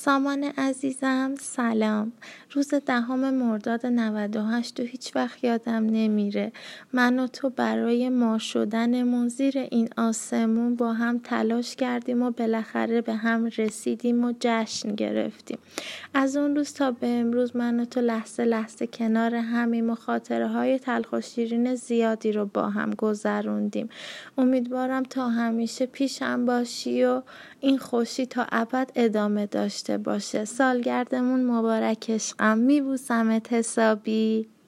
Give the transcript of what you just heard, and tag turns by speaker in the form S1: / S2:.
S1: سامان عزیزم سلام. روز 10 مرداد 98 و هیچ وقت یادم نمیره. من و تو برای ما شدنمون زیر این آسمون با هم تلاش کردیم و بالاخره به هم رسیدیم و جشن گرفتیم. از اون روز تا به امروز من و تو لحظه لحظه کنار همیم و خاطره های تلخ و شیرین زیادی رو با هم گذروندیم. امیدوارم تا همیشه پیشم باشی و این خوشی تا ابد ادامه داشته باشه. سالگردمون مبارک عشقم، میبوسمت حسابی.